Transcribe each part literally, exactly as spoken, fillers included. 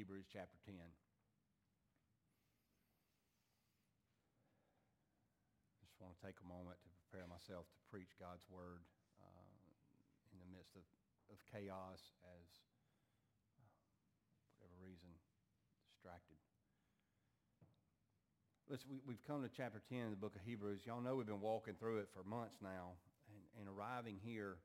Hebrews chapter ten. Just want to take a moment to prepare myself to preach God's word uh, in the midst of, of chaos as, uh, whatever reason, distracted. Listen, we, we've come to chapter ten of the book of Hebrews. Y'all know we've been walking through it for months now, and, and arriving here,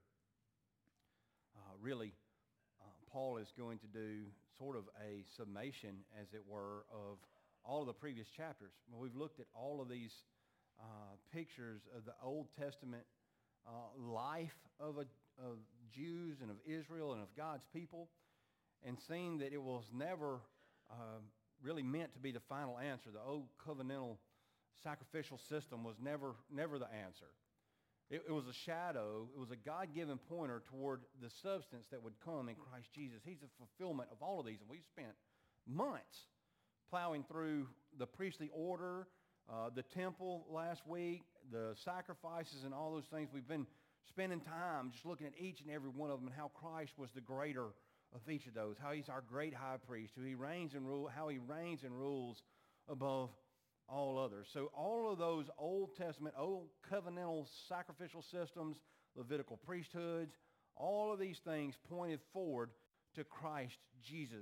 uh, really, uh, Paul is going to do sort of a summation, as it were, of all of the previous chapters. Well, we've looked at all of these uh, pictures of the Old Testament uh, life of, a, of Jews and of Israel and of God's people, and seen that it was never uh, really meant to be the final answer. The old covenantal sacrificial system was never, never the answer. It, it was a shadow. It was a God-given pointer toward the substance that would come in Christ Jesus. He's the fulfillment of all of these, and we've spent months plowing through the priestly order, uh, the temple last week, the sacrifices, and all those things. We've been spending time just looking at each and every one of them and how Christ was the greater of each of those, how he's our great high priest, who he reigns and rule, how he reigns and rules above all others. So all of those Old Testament, old covenantal sacrificial systems, Levitical priesthoods, all of these things pointed forward to Christ Jesus.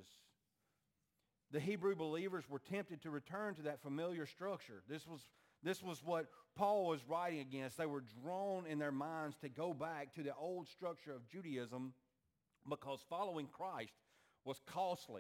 The Hebrew believers were tempted to return to that familiar structure. This was, this was what Paul was writing against. They were drawn in their minds to go back to the old structure of Judaism, because following Christ was costly.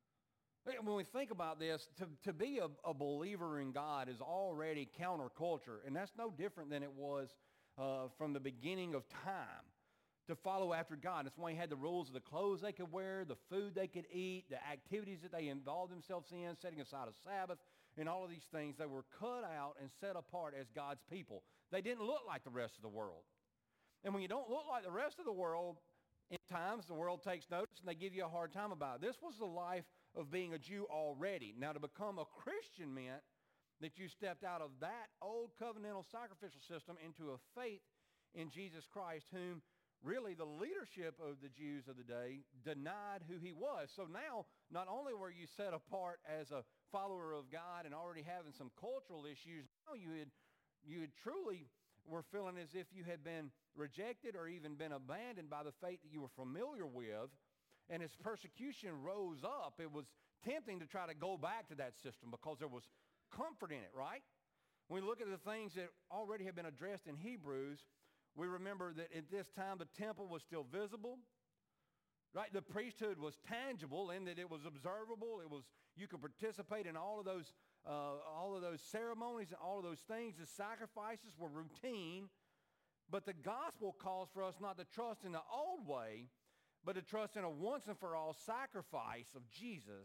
When we think about this, to, to be a, a believer in God is already counterculture, and that's no different than it was uh, from the beginning of time. To follow after God, that's why he had the rules of the clothes they could wear, the food they could eat, the activities that they involved themselves in, setting aside a Sabbath, and all of these things. They were cut out and set apart as God's people. They didn't look like the rest of the world. And when you don't look like the rest of the world, in times, the world takes notice, and they give you a hard time about it. This was the life of being a Jew already. Now, to become a Christian meant that you stepped out of that old covenantal sacrificial system into a faith in Jesus Christ, whom really the leadership of the Jews of the day denied who he was. So now, not only were you set apart as a follower of God and already having some cultural issues, now you had, you had truly were feeling as if you had been rejected or even been abandoned by the faith that you were familiar with. And as persecution rose up, it was tempting to try to go back to that system because there was comfort in it, right? When we look at the things that already have been addressed in Hebrews, we remember that at this time the temple was still visible, right? The priesthood was tangible in that it was observable. It was, you could participate in all of those Uh, all of those ceremonies and all of those things. The sacrifices were routine, but the gospel calls for us not to trust in the old way, but to trust in a once and for all sacrifice of Jesus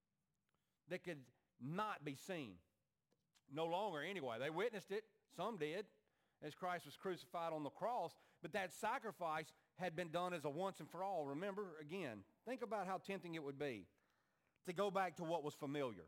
that could not be seen. No longer anyway. They witnessed it. Some did, as Christ was crucified on the cross, but that sacrifice had been done as a once and for all. Remember, again, think about how tempting it would be to go back to what was familiar.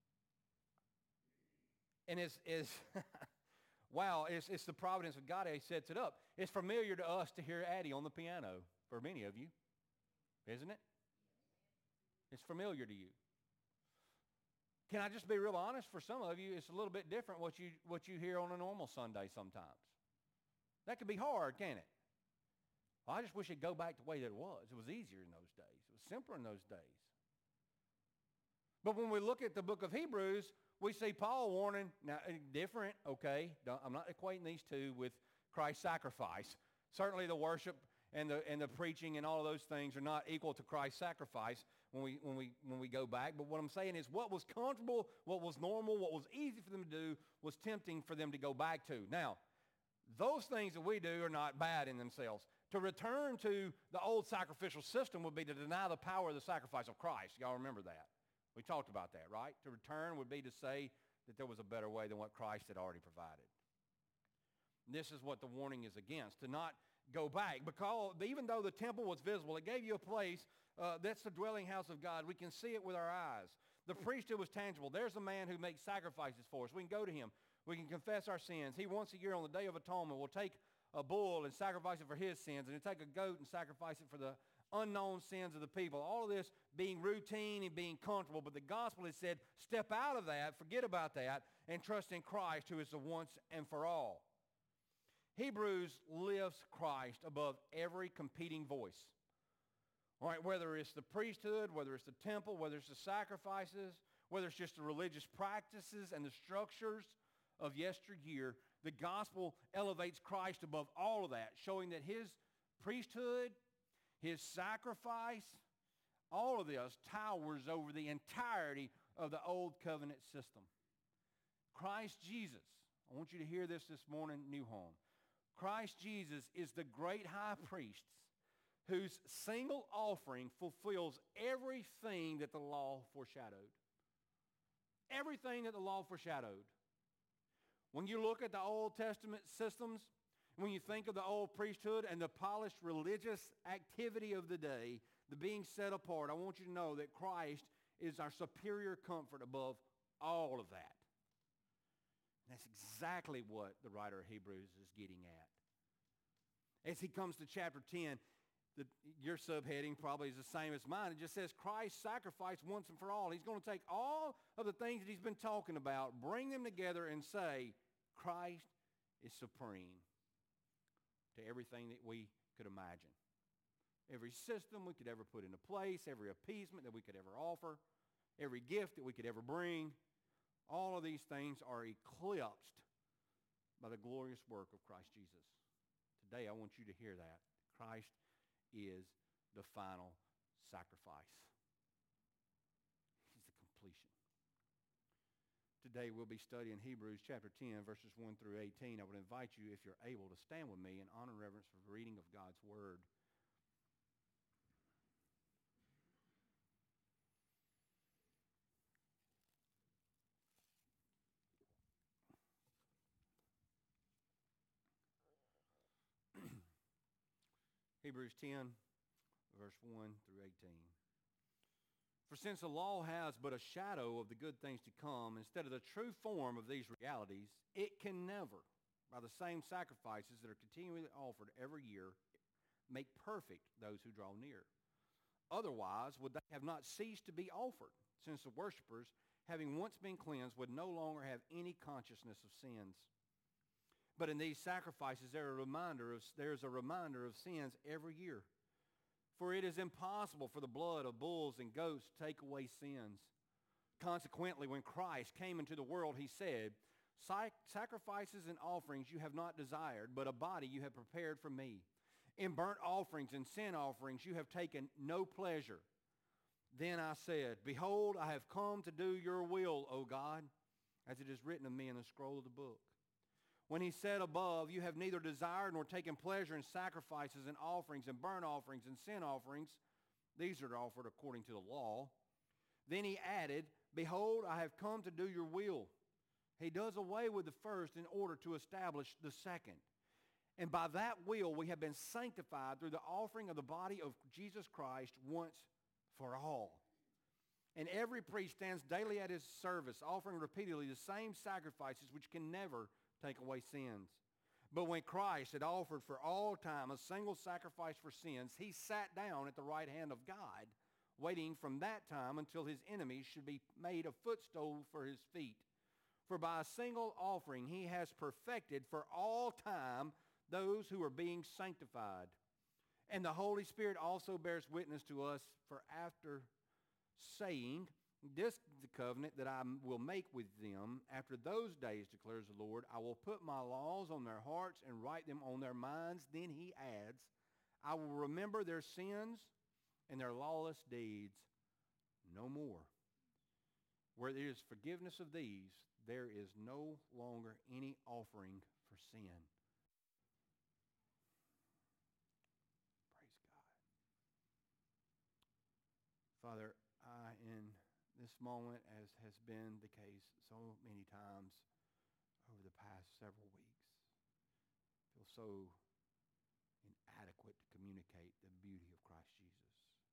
And it's, it's wow, it's, it's the providence of God that he sets it up. It's familiar to us to hear Addie on the piano, for many of you, isn't it? It's familiar to you. Can I just be real honest? For some of you, it's a little bit different what you, what you hear on a normal Sunday sometimes. That could be hard, can't it? I just wish it'd go back to the way that it was. It was easier in those days. It was simpler in those days. But when we look at the book of Hebrews, we see Paul warning, now different, okay, don't, I'm not equating these two with Christ's sacrifice. Certainly the worship and the and the preaching and all of those things are not equal to Christ's sacrifice when we when we when we go back. But what I'm saying is what was comfortable, what was normal, what was easy for them to do was tempting for them to go back to. Now, those things that we do are not bad in themselves. To return to the old sacrificial system would be to deny the power of the sacrifice of Christ. Y'all remember that? We talked about that, right? To return would be to say that there was a better way than what Christ had already provided. And this is what the warning is against, to not go back. Because even though the temple was visible, it gave you a place, uh, that's the dwelling house of God. We can see it with our eyes. The priesthood was tangible. There's a man who makes sacrifices for us. We can go to him. We can confess our sins. He once a year on the Day of Atonement will take a bull and sacrifice it for his sins, and he'll take a goat and sacrifice it for the unknown sins of the people. All of this being routine and being comfortable. But the gospel has said, step out of that, forget about that, and trust in Christ, who is the once and for all. Hebrews lifts Christ above every competing voice. All right, whether it's the priesthood, whether it's the temple, whether it's the sacrifices, whether it's just the religious practices and the structures of yesteryear, the gospel elevates Christ above all of that, showing that his priesthood, his sacrifice, all of this towers over the entirety of the old covenant system. Christ Jesus, I want you to hear this this morning, New Home. Christ Jesus is the great high priest whose single offering fulfills everything that the law foreshadowed. Everything that the law foreshadowed. When you look at the Old Testament systems, when you think of the old priesthood and the polished religious activity of the day, the being set apart, I want you to know that Christ is our superior comfort above all of that. And that's exactly what the writer of Hebrews is getting at. As he comes to chapter ten, the, your subheading probably is the same as mine. It just says Christ sacrificed once and for all. He's going to take all of the things that he's been talking about, bring them together and say, Christ is supreme to everything that we could imagine. Every system we could ever put into place, every appeasement that we could ever offer, every gift that we could ever bring, all of these things are eclipsed by the glorious work of Christ Jesus. Today I want you to hear that. Christ is the final sacrifice. He's the completion. Today we'll be studying Hebrews chapter ten, verses one through eighteen. I would invite you, if you're able, to stand with me in honor and reverence for the reading of God's Word. Hebrews ten, verse one through eighteen. For since the law has but a shadow of the good things to come, instead of the true form of these realities, it can never, by the same sacrifices that are continually offered every year, make perfect those who draw near. Otherwise, would they have not ceased to be offered, since the worshipers, having once been cleansed, would no longer have any consciousness of sins. But in these sacrifices there, a reminder of, there is a reminder of sins every year. For it is impossible for the blood of bulls and goats to take away sins. Consequently, when Christ came into the world, he said, Sacrifices and offerings you have not desired, but a body you have prepared for me. In burnt offerings and sin offerings you have taken no pleasure. Then I said, Behold, I have come to do your will, O God, as it is written of me in the scroll of the book. When he said above, you have neither desired nor taken pleasure in sacrifices and offerings and burnt offerings and sin offerings. These are offered according to the law. Then he added, Behold, I have come to do your will. He does away with the first in order to establish the second. And by that will we have been sanctified through the offering of the body of Jesus Christ once for all. And every priest stands daily at his service, offering repeatedly the same sacrifices which can never take away sins. But when Christ had offered for all time a single sacrifice for sins, he sat down at the right hand of God, waiting from that time until his enemies should be made a footstool for his feet. For by a single offering he has perfected for all time those who are being sanctified. And the Holy Spirit also bears witness to us, for after saying, This is the covenant that I will make with them after those days, declares the Lord. I will put my laws on their hearts and write them on their minds. Then he adds, I will remember their sins and their lawless deeds no more. Where there is forgiveness of these, there is no longer any offering for sin. Praise God. Father, I in this moment, as has been the case so many times over the past several weeks, feel so inadequate to communicate the beauty of Christ Jesus.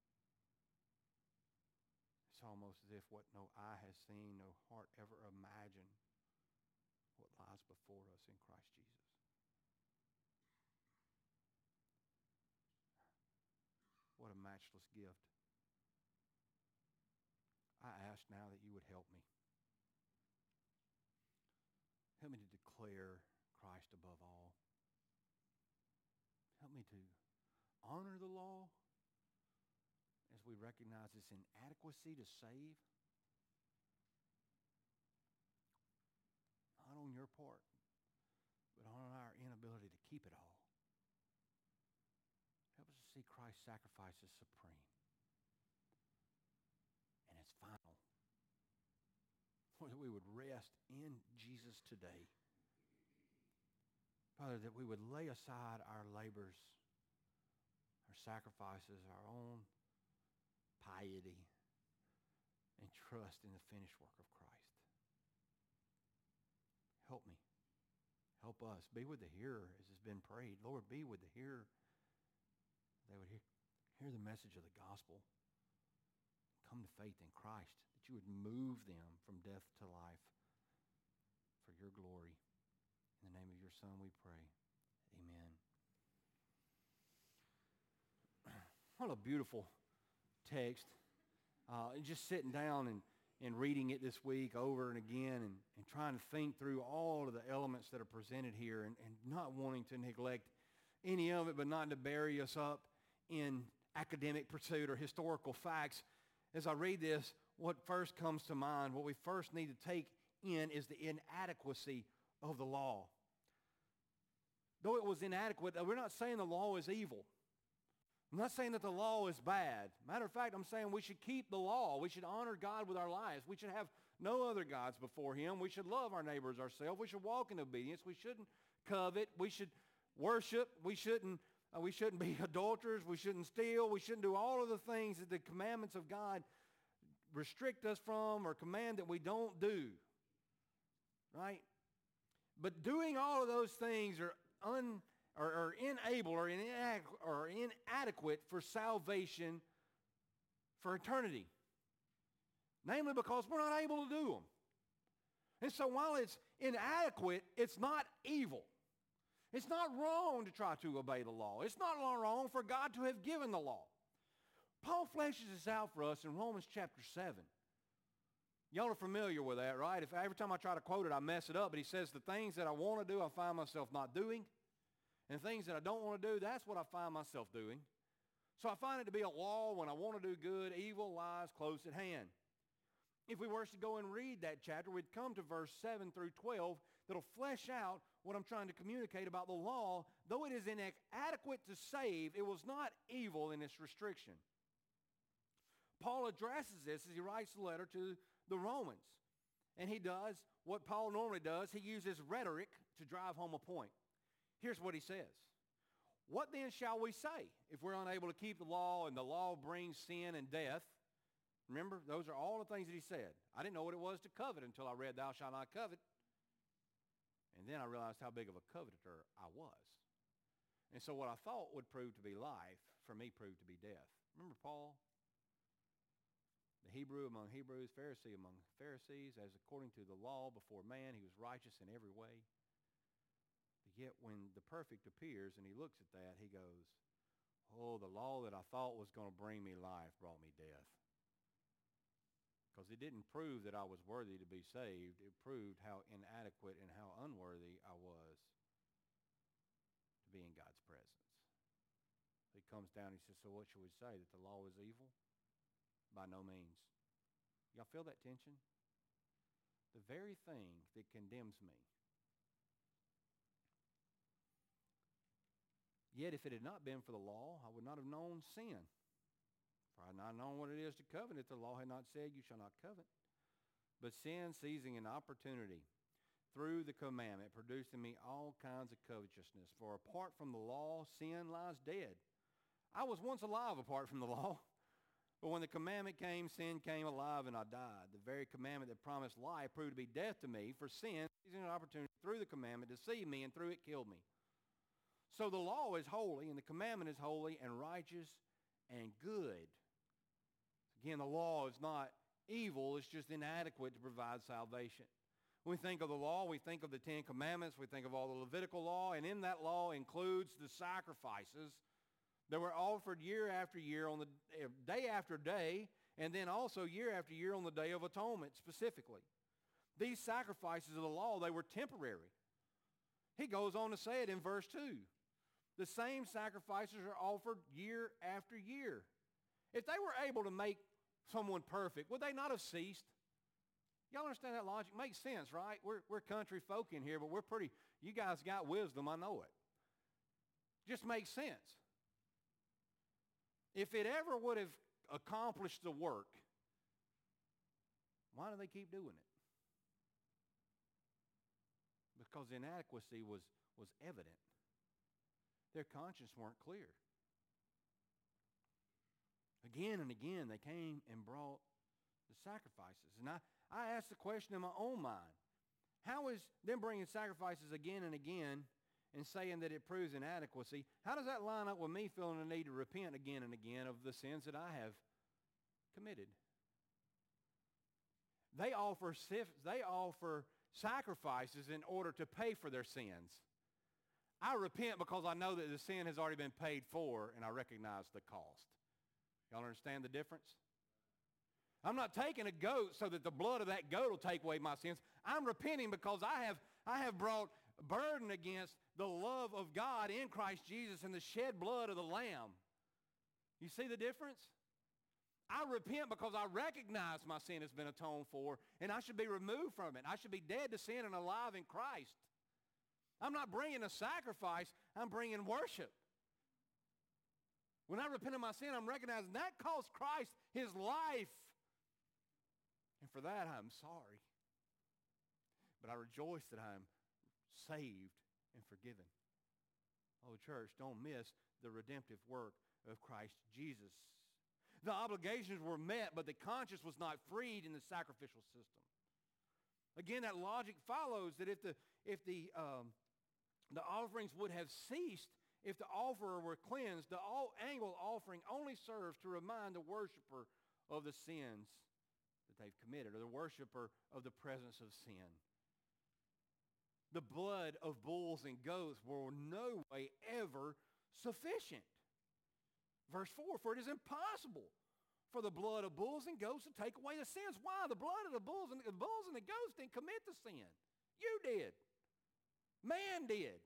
It's almost as if what no eye has seen, no heart ever imagined, what lies before us in Christ Jesus. What a priceless gift. I ask now that you would help me. Help me to declare Christ above all. Help me to honor the law as we recognize its inadequacy to save. Not on your part, but on our inability to keep it all. Help us to see Christ's sacrifice as supreme. And it's final. Lord, that we would rest in Jesus today. Father, that we would lay aside our labors, our sacrifices, our own piety, and trust in the finished work of Christ. Help me. Help us. Be with the hearer as has been prayed. Lord, be with the hearer. They would hear, hear the message of the gospel. Come to faith in Christ. That you would move them from death to life for your glory. In the name of your Son we pray. Amen. What a beautiful text. Uh, and just sitting down and and reading it this week over and again and, and trying to think through all of the elements that are presented here and, and not wanting to neglect any of it, but not to bury us up in academic pursuit or historical facts. As I read this, what first comes to mind, what we first need to take in is the inadequacy of the law. Though it was inadequate, we're not saying the law is evil. I'm not saying that the law is bad. Matter of fact, I'm saying we should keep the law. We should honor God with our lives. We should have no other gods before him. We should love our neighbors ourselves. We should walk in obedience. We shouldn't covet. We should worship. We shouldn't, uh, we shouldn't be adulterers. We shouldn't steal. We shouldn't do all of the things that the commandments of God restrict us from or command that we don't do. Right? But doing all of those things are un Or, or unable or, inadequate, or inadequate for salvation for eternity. Namely because we're not able to do them. And so while it's inadequate, it's not evil. It's not wrong to try to obey the law. It's not wrong for God to have given the law. Paul fleshes this out for us in Romans chapter seven. Y'all are familiar with that, right? If every time I try to quote it, I mess it up. But he says, the things that I want to do, I find myself not doing. And things that I don't want to do, that's what I find myself doing. So I find it to be a law when I want to do good, evil lies close at hand. If we were to go and read that chapter, we'd come to verse seven through twelve that'll flesh out what I'm trying to communicate about the law. Though it is inadequate to save, it was not evil in its restriction. Paul addresses this as he writes the letter to the Romans. And he does what Paul normally does. He uses rhetoric to drive home a point. Here's what he says. What then shall we say if we're unable to keep the law and the law brings sin and death? Remember, those are all the things that he said. I didn't know what it was to covet until I read thou shalt not covet. And then I realized how big of a coveter I was. And so what I thought would prove to be life, for me proved to be death. Remember Paul? The Hebrew among Hebrews, Pharisee among Pharisees, as according to the law before man, he was righteous in every way. Yet when the perfect appears and he looks at that, he goes, oh, the law that I thought was going to bring me life brought me death. Because it didn't prove that I was worthy to be saved. It proved how inadequate and how unworthy I was to be in God's presence. He comes down and he says, so what should we say? That the law is evil? By no means. Y'all feel that tension? The very thing that condemns me. Yet if it had not been for the law, I would not have known sin. For I had not known what it is to covet if the law had not said, you shall not covet. But sin, seizing an opportunity through the commandment, produced in me all kinds of covetousness. For apart from the law, sin lies dead. I was once alive apart from the law. But when the commandment came, sin came alive and I died. The very commandment that promised life proved to be death to me. For sin, seizing an opportunity through the commandment, deceived me and through it killed me. So the law is holy, and the commandment is holy and righteous and good. Again, the law is not evil. It's just inadequate to provide salvation. When we think of the law, we think of the Ten Commandments. We think of all the Levitical law, and in that law includes the sacrifices that were offered year after year on the day after day, and then also year after year on the Day of Atonement specifically. These sacrifices of the law, they were temporary. He goes on to say it in verse two. The same sacrifices are offered year after year. If they were able to make someone perfect, would they not have ceased? Y'all understand that logic? Makes sense, right? We're, we're country folk in here, but we're pretty, you guys got wisdom, I know it. Just makes sense. If it ever would have accomplished the work, why do they keep doing it? Because inadequacy was, was evident. Their conscience weren't clear. Again and again, they came and brought the sacrifices. And I, I asked the question in my own mind, how is them bringing sacrifices again and again and saying that it proves inadequacy, how does that line up with me feeling the need to repent again and again of the sins that I have committed? They offer, they offer sacrifices in order to pay for their sins. I repent because I know that the sin has already been paid for and I recognize the cost. Y'all understand the difference? I'm not taking a goat so that the blood of that goat will take away my sins. I'm repenting because I have, I have brought burden against the love of God in Christ Jesus and the shed blood of the Lamb. You see the difference? I repent because I recognize my sin has been atoned for and I should be removed from it. I should be dead to sin and alive in Christ. I'm not bringing a sacrifice, I'm bringing worship. When I repent of my sin, I'm recognizing that cost Christ his life. And for that, I'm sorry. But I rejoice that I am saved and forgiven. Oh, church, don't miss the redemptive work of Christ Jesus. The obligations were met, but the conscience was not freed in the sacrificial system. Again, that logic follows that if the, if the, um, the offerings would have ceased, if the offerer were cleansed, the all annual offering only serves to remind the worshiper of the sins that they've committed, or the worshiper of the presence of sin. The blood of bulls and goats were no way ever sufficient. Verse four, for it is impossible for the blood of bulls and goats to take away the sins. Why? The blood of the bulls and the bulls and the goats didn't commit the sin. You did. Man did.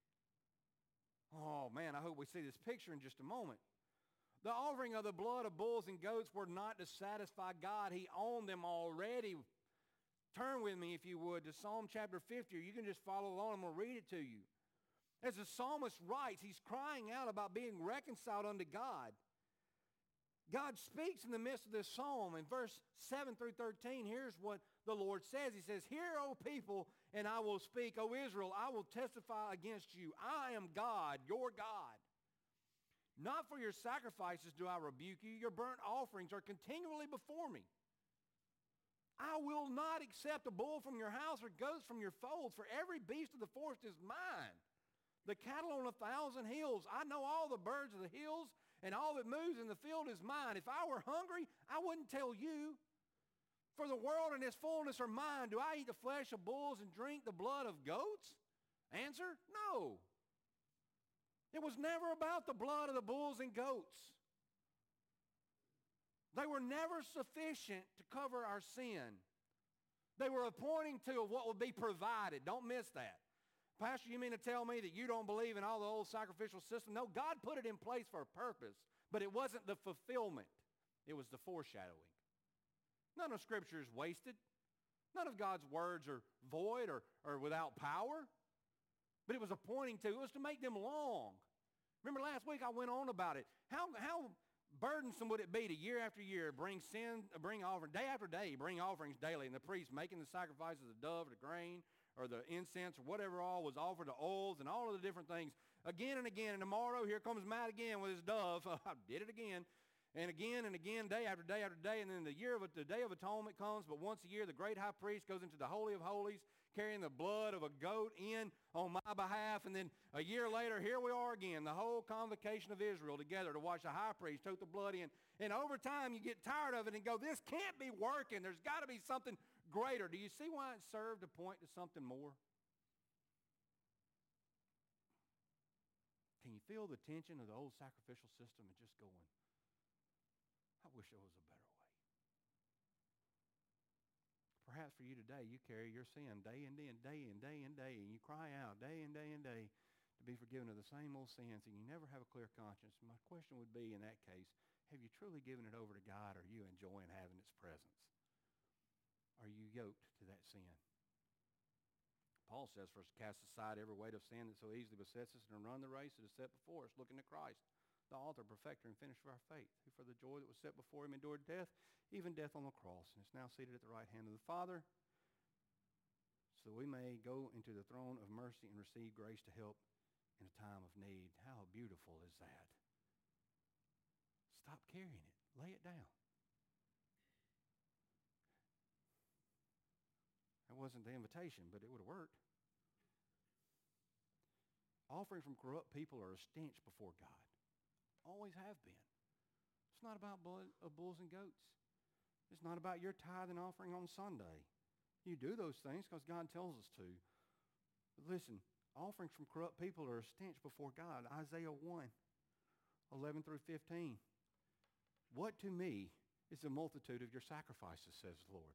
Oh, man, I hope we see this picture in just a moment. The offering of the blood of bulls and goats were not to satisfy God. He owned them already. Turn with me, if you would, to Psalm chapter fifty, or you can just follow along. I'm going to read it to you. As the psalmist writes, he's crying out about being reconciled unto God. God speaks in the midst of this psalm. In verse seven through thirteen, here's what the Lord says. He says, hear, O people, and I will speak. O Israel, I will testify against you. I am God, your God. Not for your sacrifices do I rebuke you. Your burnt offerings are continually before me. I will not accept a bull from your house or goats from your folds, for every beast of the forest is mine. The cattle on a thousand hills. I know all the birds of the hills, and all that moves in the field is mine. If I were hungry, I wouldn't tell you. For the world and its fullness are mine. Do I eat the flesh of bulls and drink the blood of goats? Answer, no. It was never about the blood of the bulls and goats. They were never sufficient to cover our sin. They were pointing to what would be provided. Don't miss that. Pastor, you mean to tell me that you don't believe in all the old sacrificial system? No, God put it in place for a purpose, but it wasn't the fulfillment. It was the foreshadowing. None of Scripture is wasted. None of God's words are void or, or without power. But it was a pointing to, it was to make them long. Remember last week I went on about it. How, how burdensome would it be to year after year bring sin, bring offering, day after day, bring offerings daily, and the priest making the sacrifices of the dove or the grain or the incense or whatever all was offered, the oils and all of the different things again and again. And tomorrow here comes Matt again with his dove. I did it again. And again and again, day after day after day, and then the year of the Day of Atonement comes, but once a year the great high priest goes into the Holy of Holies carrying the blood of a goat in on my behalf, and then a year later, here we are again, the whole convocation of Israel together to watch the high priest tote the blood in. And over time, you get tired of it and go, this can't be working. There's got to be something greater. Do you see why it served to point to something more? Can you feel the tension of the old sacrificial system and just going, I wish there was a better way. Perhaps for you today, you carry your sin day and day and day and day and day, and you cry out day and day and day to be forgiven of the same old sins, and you never have a clear conscience. My question would be, in that case, have you truly given it over to God, or are you enjoying having its presence? Are you yoked to that sin? Paul says for us to cast aside every weight of sin that so easily besets us and run the race that is set before us, looking to Christ, the author, perfecter, and finisher of our faith, who for the joy that was set before him endured death, even death on the cross, and is now seated at the right hand of the Father, so we may go into the throne of mercy and receive grace to help in a time of need. How beautiful is that? Stop carrying it. Lay it down. That wasn't the invitation, but it would have worked. Offerings from corrupt people are a stench before God. Always have been. It's not about blood of bulls and goats. It's not about your tithe and offering on Sunday. You do those things because God tells us to. But listen, offerings from corrupt people are a stench before God. Isaiah one, eleven through fifteen. What to me is the multitude of your sacrifices, says the Lord.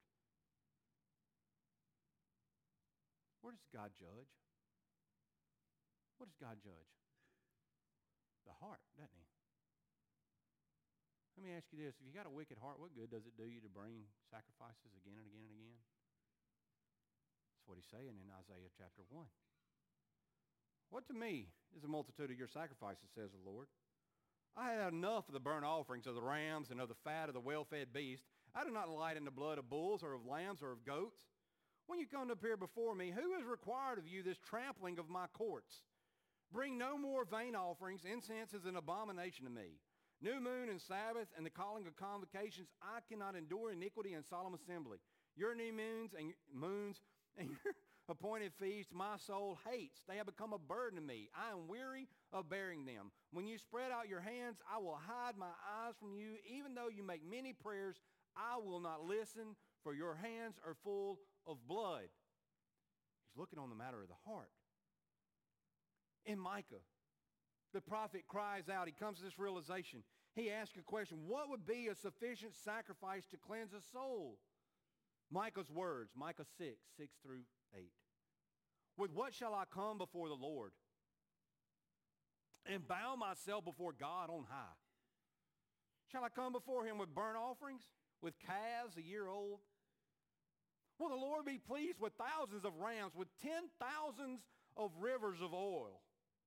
Where does God judge? What does God judge? The heart, doesn't he? Let me ask you this. If you got a wicked heart, what good does it do you to bring sacrifices again and again and again? That's what he's saying in Isaiah chapter one. What to me is the multitude of your sacrifices, says the Lord. I had enough of the burnt offerings of the rams and of the fat of the well-fed beast. I do not delight in the blood of bulls or of lambs or of goats. When you come to appear before me, who has required of you this trampling of my courts? Bring no more vain offerings. Incense is an abomination to me. New moon and Sabbath and the calling of convocations, I cannot endure iniquity and solemn assembly. Your new moons and moons and your appointed feasts my soul hates. They have become a burden to me. I am weary of bearing them. When you spread out your hands, I will hide my eyes from you. Even though you make many prayers, I will not listen, for your hands are full of blood. He's looking on the matter of the heart. In Micah, the prophet cries out. He comes to this realization. He asks a question. What would be a sufficient sacrifice to cleanse a soul? Micah's words, Micah six, six through eight. With what shall I come before the Lord and bow myself before God on high? Shall I come before him with burnt offerings, with calves a year old? Will the Lord be pleased with thousands of rams, with ten thousands of rivers of oil?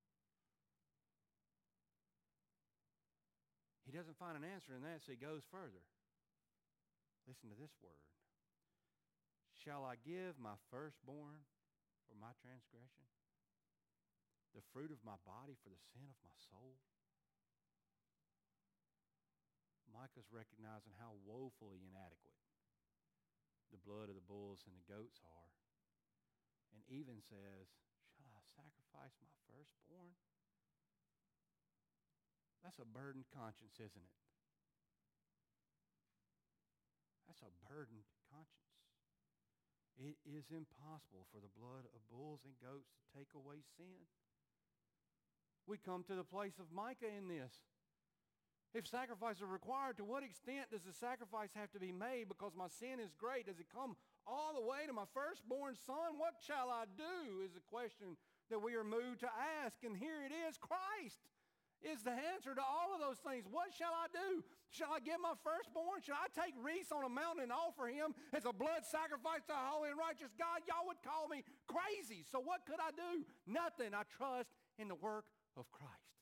He doesn't find an answer in that, so he goes further. Listen to this word. Shall I give my firstborn for my transgression, the fruit of my body for the sin of my soul? Micah's recognizing how woefully inadequate the blood of the bulls and the goats are, and even says, shall I sacrifice my firstborn? That's a burdened conscience, isn't it? That's a burdened conscience. It is impossible for the blood of bulls and goats to take away sin. We come to the place of Micah in this. If sacrifice is required, to what extent does the sacrifice have to be made because my sin is great? Does it come all the way to my firstborn son? What shall I do is a question that we are moved to ask. And here it is, Christ is the answer to all of those things. What shall I do? Shall I give my firstborn? Shall I take wreaths on a mountain and offer him as a blood sacrifice to a holy and righteous God? Y'all would call me crazy. So what could I do? Nothing. I trust in the work of Christ.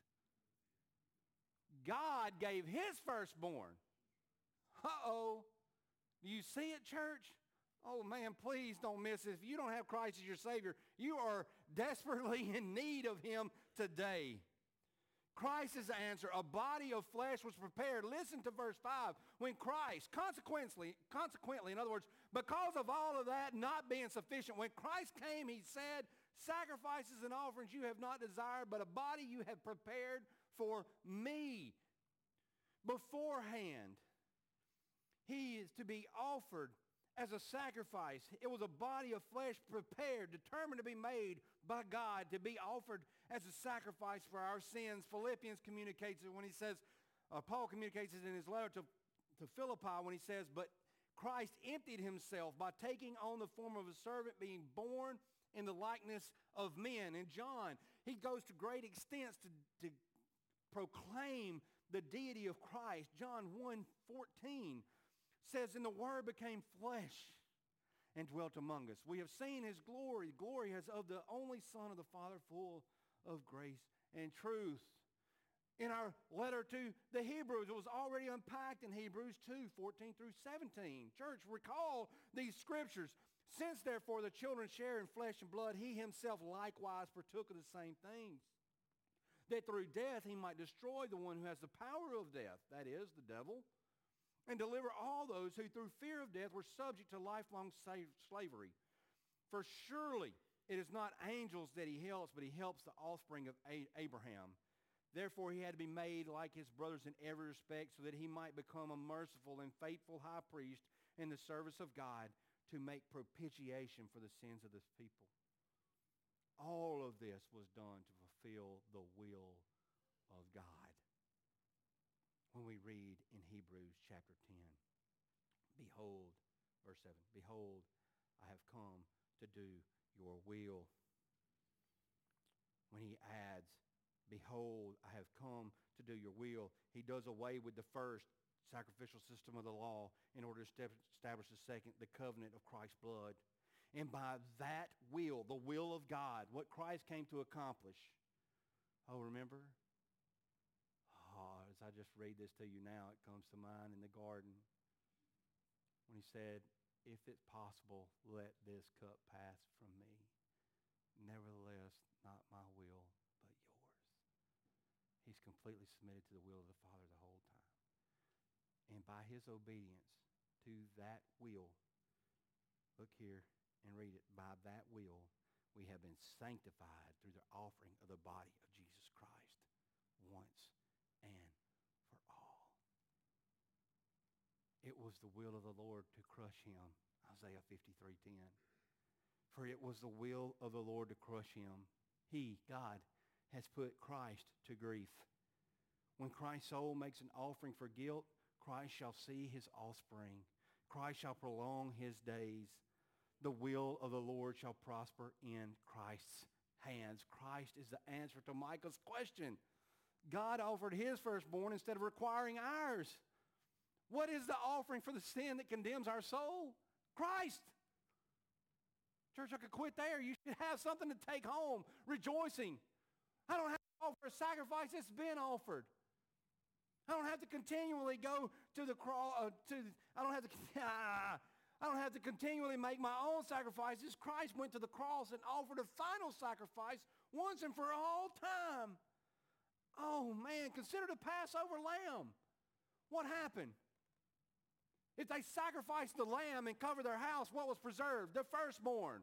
God gave his firstborn. Uh-oh. Do you see it, church? Oh, man, please don't miss it. If you don't have Christ as your Savior, you are desperately in need of him today. Christ is the answer. A body of flesh was prepared. Listen to verse five. When Christ, consequently, consequently, in other words, because of all of that not being sufficient, when Christ came, he said, sacrifices and offerings you have not desired, but a body you have prepared for me. Beforehand, he is to be offered as a sacrifice. It was a body of flesh prepared, determined to be made by God, to be offered as a sacrifice for our sins. Philippians communicates it when he says, uh, Paul communicates it in his letter to, to Philippi when he says, but Christ emptied himself by taking on the form of a servant, being born in the likeness of men. And John, he goes to great extents to, to proclaim the deity of Christ. John one fourteen says, and the Word became flesh and dwelt among us. We have seen his glory, glory as of the only Son of the Father, full of grace and truth. In our letter to the Hebrews, it was already unpacked in Hebrews two, fourteen through seventeen. Church, recall these scriptures. Since, therefore, the children share in flesh and blood, he himself likewise partook of the same things, that through death he might destroy the one who has the power of death, that is, the devil, and deliver all those who through fear of death were subject to lifelong slavery. For surely it is not angels that he helps, but he helps the offspring of Abraham. Therefore he had to be made like his brothers in every respect, so that he might become a merciful and faithful high priest in the service of God, to make propitiation for the sins of this people. All of this was done to fulfill the will of God. When we read in Hebrews chapter ten, behold, verse seven, behold, I have come to do your will. When he adds, behold, I have come to do your will, he does away with the first sacrificial system of the law in order to establish the second, the covenant of Christ's blood. And by that will, the will of God, what Christ came to accomplish. Oh, remember? Oh, as I just read this to you now, it comes to mind in the garden when he said, if it's possible, let this cup pass from me. Nevertheless, not my will, but yours. He's completely submitted to the will of the Father the whole time. And by his obedience to that will, look here and read it, by that will we have been sanctified through the offering of the body of Jesus Christ once and for all. It was the will of the Lord to crush him, Isaiah fifty-three ten. For it was the will of the Lord to crush him. He, God, has put Christ to grief. When Christ's soul makes an offering for guilt, Christ shall see his offspring. Christ shall prolong his days. The will of the Lord shall prosper in Christ's hands. Christ is the answer to Micah's question. God offered his firstborn instead of requiring ours. What is the offering for the sin that condemns our soul? Christ. Church, I could quit there. You should have something to take home, rejoicing. I don't have to offer a sacrifice that's been offered. I don't have to continually go to the cross. Uh, to I don't have to. Ah, I don't have to continually make my own sacrifices. Christ went to the cross and offered a final sacrifice once and for all time. Oh man, consider the Passover lamb. What happened? If they sacrificed the lamb and covered their house, what was preserved? The firstborn.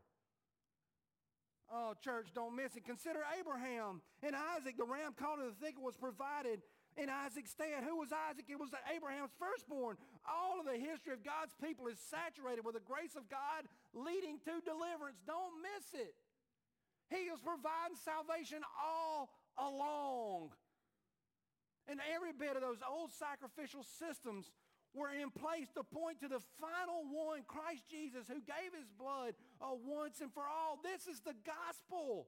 Oh, church, don't miss it. Consider Abraham and Isaac. The ram caught in the thicket was provided in Isaac's stead. Who was Isaac? It was Abraham's firstborn. All of the history of God's people is saturated with the grace of God leading to deliverance. Don't miss it. He was providing salvation all along. And every bit of those old sacrificial systems were in place to point to the final one, Christ Jesus, who gave his blood uh, once and for all. This is the gospel.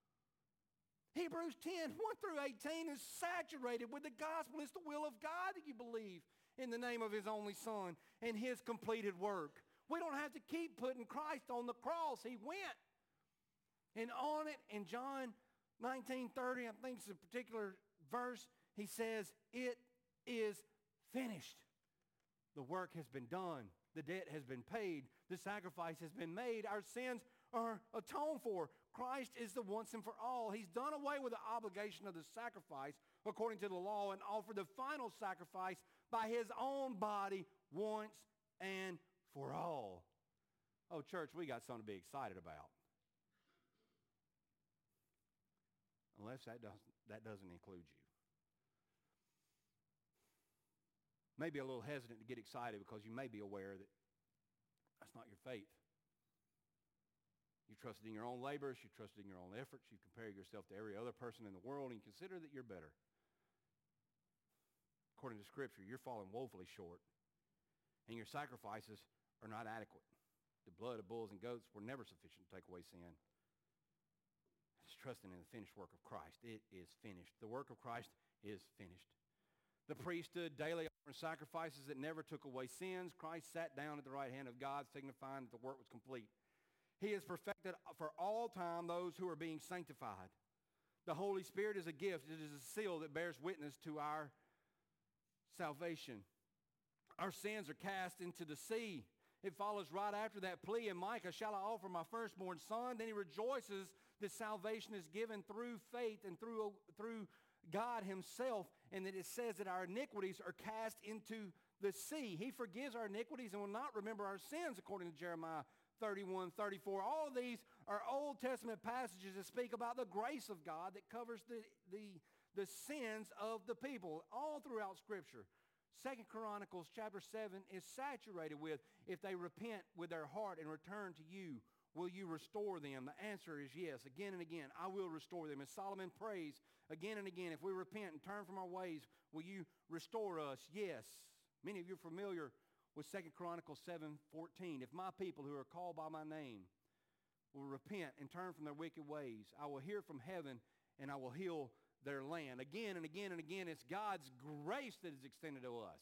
Hebrews ten, one through eighteen is saturated with the gospel. It's the will of God that you believe in the name of his only Son and his completed work. We don't have to keep putting Christ on the cross. He went. And on it in John nineteen thirty, I think it's a particular verse, he says, it is finished. The work has been done. The debt has been paid. The sacrifice has been made. Our sins are atoned for. Christ is the once and for all. He's done away with the obligation of the sacrifice according to the law and offered the final sacrifice by his own body once and for all. Oh, church, we got something to be excited about. Unless that doesn't, that doesn't include you. Maybe a little hesitant to get excited because you may be aware that That's not your faith. You trusted in your own labors. You trusted in your own efforts. You compare yourself to every other person in the world and consider that you're better. According to Scripture, you're falling woefully short, and your sacrifices are not adequate. The blood of bulls and goats were never sufficient to take away sin. It's trusting in the finished work of Christ. It is finished. The work of Christ is finished. The priesthood daily offering sacrifices that never took away sins. Christ sat down at the right hand of God, signifying that the work was complete. He has perfected for all time those who are being sanctified. The Holy Spirit is a gift. It is a seal that bears witness to our salvation. Our sins are cast into the sea. It follows right after that plea in Micah, shall I offer my firstborn son? Then he rejoices that salvation is given through faith and through, through God himself, and that it says that our iniquities are cast into the sea. He forgives our iniquities and will not remember our sins, according to Jeremiah thirty-one, thirty-four. All of these are Old Testament passages that speak about the grace of God that covers the, the, the sins of the people all throughout Scripture. Second Chronicles chapter seven is saturated with, if they repent with their heart and return to you, will you restore them? The answer is yes. Again and again, I will restore them. As Solomon prays again and again, if we repent and turn from our ways, will you restore us? Yes. Many of you are familiar with Second Chronicles seven fourteen. If my people who are called by my name will repent and turn from their wicked ways, I will hear from heaven and I will heal their land. Again and again and again, it's God's grace that is extended to us.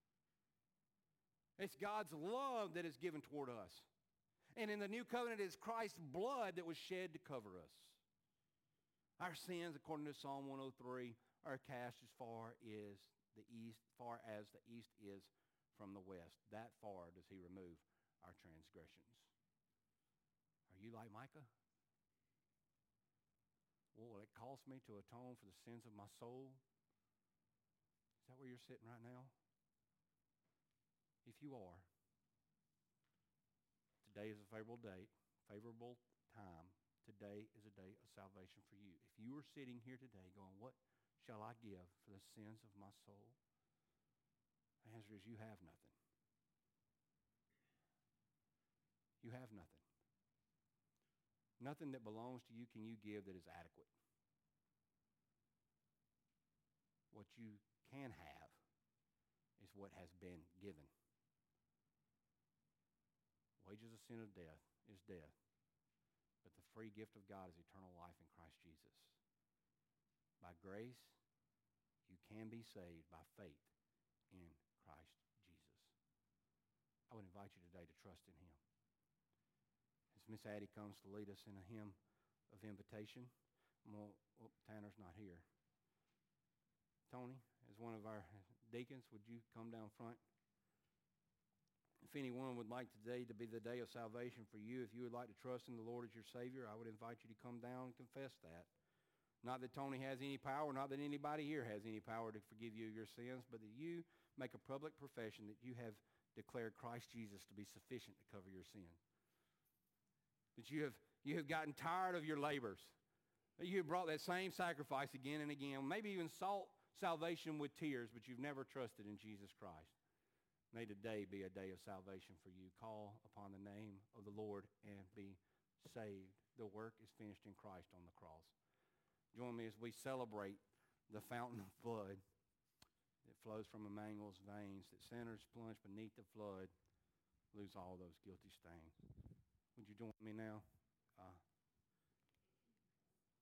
It's God's love that is given toward us. And in the new covenant, it's Christ's blood that was shed to cover us. Our sins, according to Psalm one oh three, are cast as far as the east, far as the east is from the west. That far does he remove our transgressions. Are you like Micah? Well, it cost me to atone for the sins of my soul. Is that where you're sitting right now? If you are, today is a favorable day, favorable time. Today is a day of salvation for you. If you are sitting here today going, what shall I give for the sins of my soul? The answer is you have nothing. You have nothing. Nothing that belongs to you can you give that is adequate. What you can have is what has been given. Wages of sin of death is death, but the free gift of God is eternal life in Christ Jesus. By grace, you can be saved by faith in Christ Jesus. I would invite you today to trust in him. As Miss Addie comes to lead us in a hymn of invitation, well, oh, Tanner's not here. Tony, as one of our deacons, would you come down front? If anyone would like today to be the day of salvation for you, if you would like to trust in the Lord as your Savior, I would invite you to come down and confess that. Not that Tony has any power, not that anybody here has any power to forgive you of your sins, but that you make a public profession that you have declared Christ Jesus to be sufficient to cover your sin. That you have, you have gotten tired of your labors. That you have brought that same sacrifice again and again, maybe even sought salvation with tears, but you've never trusted in Jesus Christ. May today be a day of salvation for you. Call upon the name of the Lord and be saved. The work is finished in Christ on the cross. Join me as we celebrate the fountain of blood that flows from Emmanuel's veins, that sinners plunged beneath the flood lose all those guilty stains. Would you join me now? Uh,